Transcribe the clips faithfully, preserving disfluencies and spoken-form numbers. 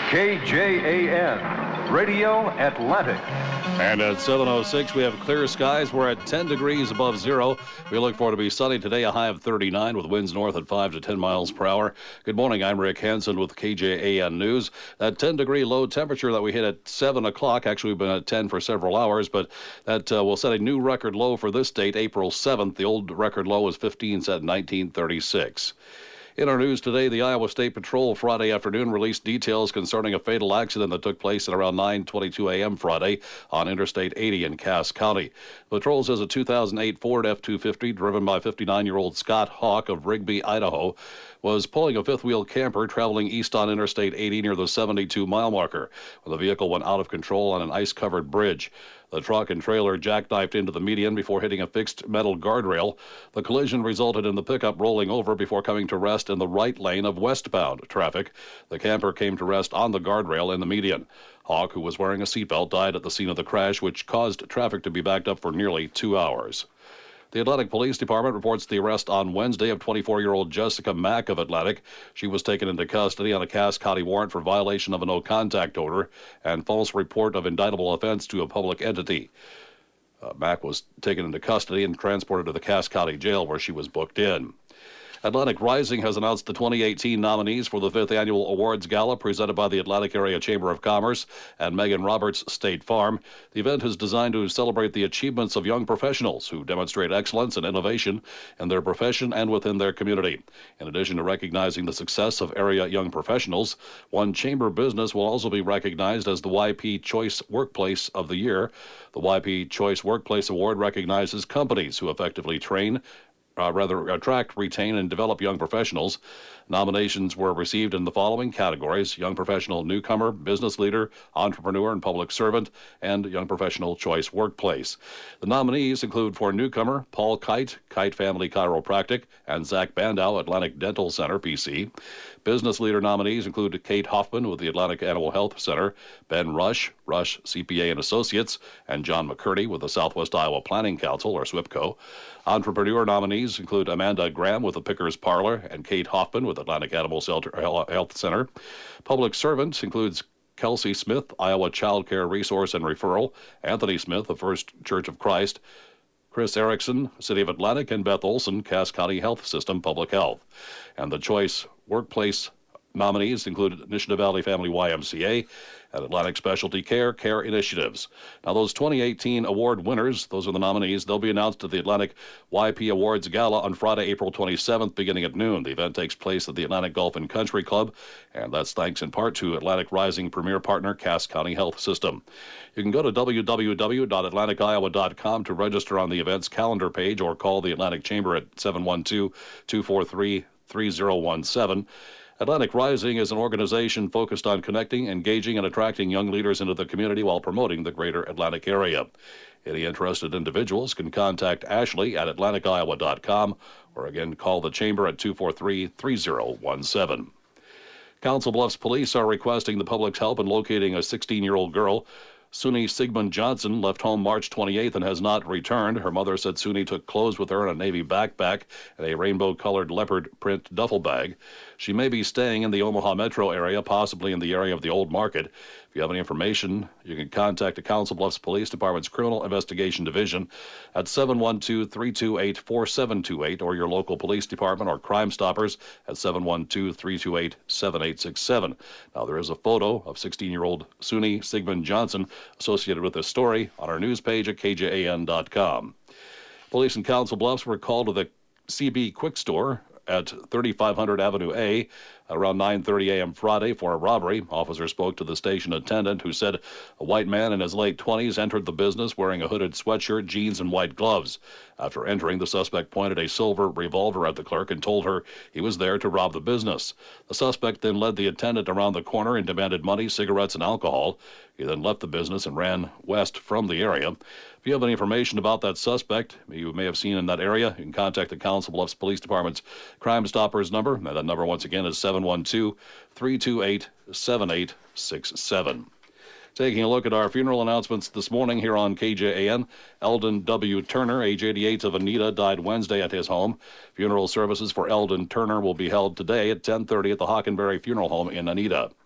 K J A N, Radio Atlantic. And at seven oh six, we have clear skies. We're at ten degrees above zero. We look for it to be sunny today, a high of thirty-nine with winds north at five to ten miles per hour. Good morning, I'm Rick Hansen with K J A N News. That ten degree low temperature that we hit at seven o'clock, actually we've been at ten for several hours, but that uh, will set a new record low for this date, April seventh. The old record low was fifteen, set in nineteen thirty-six. In our news today, the Iowa State Patrol Friday afternoon released details concerning a fatal accident that took place at around nine twenty-two a.m. Friday on Interstate eighty in Cass County. The patrol says a two thousand eight Ford F two fifty driven by fifty-nine-year-old Scott Hawk of Rigby, Idaho, was pulling a fifth-wheel camper traveling east on Interstate eighty near the seventy-two mile marker when the vehicle went out of control on an ice-covered bridge. The truck and trailer jackknifed into the median before hitting a fixed metal guardrail. The collision resulted in the pickup rolling over before coming to rest in the right lane of westbound traffic. The camper came to rest on the guardrail in the median. Hawk, who was wearing a seatbelt, died at the scene of the crash, which caused traffic to be backed up for nearly two hours. The Atlantic Police Department reports the arrest on Wednesday of twenty-four-year-old Jessica Mack of Atlantic. She was taken into custody on a Cass County warrant for violation of a no-contact order and false report of indictable offense to a public entity. Uh, Mack was taken into custody and transported to the Cass County Jail, where she was booked in. Atlantic Rising has announced the twenty eighteen nominees for the fifth Annual Awards Gala presented by the Atlantic Area Chamber of Commerce and Megan Roberts State Farm. The event is designed to celebrate the achievements of young professionals who demonstrate excellence and innovation in their profession and within their community. In addition to recognizing the success of area young professionals, one chamber business will also be recognized as the Y P Choice Workplace of the Year. The Y P Choice Workplace Award recognizes companies who effectively train, Uh, rather attract, retain, and develop young professionals. Nominations were received in the following categories: young professional newcomer, business leader, entrepreneur and public servant, and young professional choice workplace. The nominees include for newcomer, Paul Kite, Kite Family Chiropractic, and Zach Bandow, Atlantic Dental Center, P C. Business leader nominees include Kate Hoffman with the Atlantic Animal Health Center, Ben Rush, Rush C P A and Associates, and John McCurdy with the Southwest Iowa Planning Council, or SWIPCO. Entrepreneur nominees include Amanda Graham with the Pickers Parlor and Kate Hoffman with Atlantic Animal Shelter, Health Center. Public servant includes Kelsey Smith, Iowa Child Care Resource and Referral, Anthony Smith of First Church of Christ, Chris Erickson, City of Atlantic, and Beth Olson, Cass County Health System Public Health. And the Choice Workplace nominees include Nishna Valley Family Y M C A and Atlantic Specialty Care Care Initiatives. Now, those twenty eighteen award winners, those are the nominees, they'll be announced at the Atlantic Y P Awards Gala on Friday, April twenty-seventh, beginning at noon. The event takes place at the Atlantic Golf and Country Club, and that's thanks in part to Atlantic Rising premier partner Cass County Health System. You can go to w w w dot atlantic iowa dot com to register on the event's calendar page or call the Atlantic Chamber at seven one two, two four three, three zero one seven. Atlantic Rising is an organization focused on connecting, engaging, and attracting young leaders into the community while promoting the greater Atlantic area. Any interested individuals can contact Ashley at atlantic iowa dot com or again call the Chamber at two four three, three zero one seven. Council Bluffs police are requesting the public's help in locating a sixteen-year-old girl. Suni Sigmund Johnson left home March twenty-eighth and has not returned. Her mother said Suni took clothes with her in a navy backpack and a rainbow-colored leopard print duffel bag. She may be staying in the Omaha metro area, possibly in the area of the Old Market. If you have any information, you can contact the Council Bluffs Police Department's Criminal Investigation Division at seven one two, three two eight, four seven two eight or your local police department or Crime Stoppers at seven one two, three two eight, seven eight six seven. Now, there is a photo of sixteen-year-old Suni Sigmund Johnson associated with this story on our news page at k j a n dot com. Police in Council Bluffs were called to the C B Quick Store at thirty-five hundred Avenue A around nine thirty a.m. Friday for a robbery. Officers spoke to the station attendant, who said a white man in his late twenties entered the business wearing a hooded sweatshirt, jeans, and white gloves. After entering, the suspect pointed a silver revolver at the clerk and told her he was there to rob the business. The suspect then led the attendant around the corner and demanded money, cigarettes, and alcohol. He then left the business and ran west from the area. If you have any information about that suspect you may have seen in that area, you can contact the Council Bluffs Police Department's Crime Stoppers number. And that number, once again, is seven one two, three two eight, seven eight six seven. Taking a look at our funeral announcements this morning here on K J A N, Eldon W. Turner, age eighty-eight, of Anita, died Wednesday at his home. Funeral services for Eldon Turner will be held today at ten thirty at the Hockenberry Funeral Home in Anita.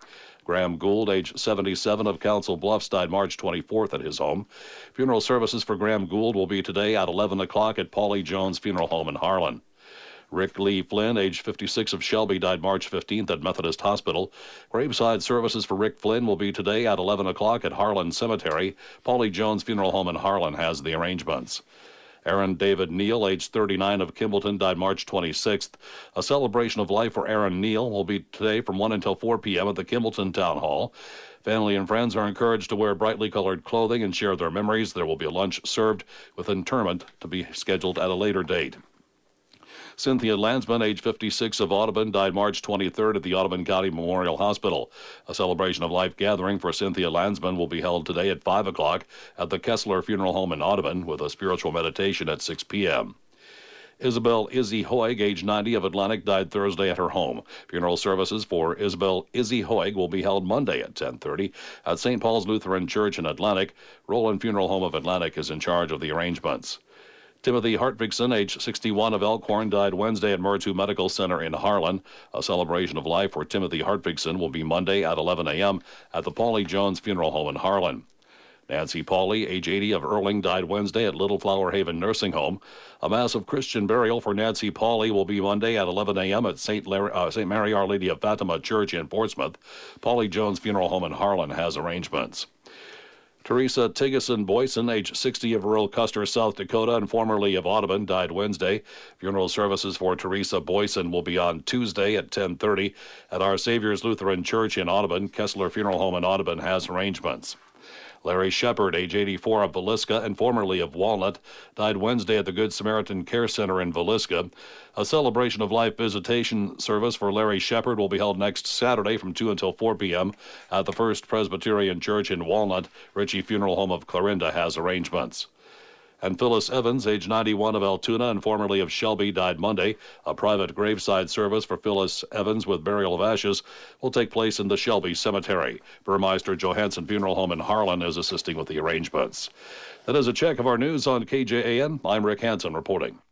Graham Gould, age seventy-seven, of Council Bluffs, died March twenty-fourth at his home. Funeral services for Graham Gould will be today at eleven o'clock at Paulie Jones Funeral Home in Harlan. Rick Lee Flynn, age fifty-six, of Shelby, died March fifteenth at Methodist Hospital. Graveside services for Rick Flynn will be today at eleven o'clock at Harlan Cemetery. Paulie Jones Funeral Home in Harlan has the arrangements. Aaron David Neal, age thirty-nine, of Kimballton, died March twenty-sixth. A celebration of life for Aaron Neal will be today from one until four p.m. at the Kimballton Town Hall. Family and friends are encouraged to wear brightly colored clothing and share their memories. There will be a lunch served with interment to be scheduled at a later date. Cynthia Landsman, age fifty-six, of Audubon, died March twenty-third at the Audubon County Memorial Hospital. A celebration of life gathering for Cynthia Landsman will be held today at five o'clock at the Kessler Funeral Home in Audubon, with a spiritual meditation at six p.m. Isabel Izzy Hoig, age ninety, of Atlantic, died Thursday at her home. Funeral services for Isabel Izzy Hoig will be held Monday at ten thirty at Saint Paul's Lutheran Church in Atlantic. Roland Funeral Home of Atlantic is in charge of the arrangements. Timothy Hartvigson, age sixty-one, of Elkhorn, died Wednesday at Murtu Medical Center in Harlan. A celebration of life for Timothy Hartvigson will be Monday at eleven a.m. at the Paulie Jones Funeral Home in Harlan. Nancy Pauley, age eighty, of Erling, died Wednesday at Little Flower Haven Nursing Home. A mass of Christian burial for Nancy Pauley will be Monday at eleven a.m. at Saint Uh, Saint Mary Our Lady of Fatima Church in Portsmouth. Paulie Jones Funeral Home in Harlan has arrangements. Teresa Tigason Boyson, age sixty, of rural Custer, South Dakota, and formerly of Audubon, died Wednesday. Funeral services for Teresa Boyson will be on Tuesday at ten thirty at Our Savior's Lutheran Church in Audubon. Kessler Funeral Home in Audubon has arrangements. Larry Shepard, age eighty-four, of Villisca and formerly of Walnut, died Wednesday at the Good Samaritan Care Center in Villisca. A celebration of life visitation service for Larry Shepard will be held next Saturday from two until four p.m. at the First Presbyterian Church in Walnut. Ritchie Funeral Home of Clarinda has arrangements. And Phyllis Evans, age ninety-one, of Altoona and formerly of Shelby, died Monday. A private graveside service for Phyllis Evans with burial of ashes will take place in the Shelby Cemetery. Burmeister Johansson Funeral Home in Harlan is assisting with the arrangements. That is a check of our news on K J A N. I'm Rick Hansen reporting.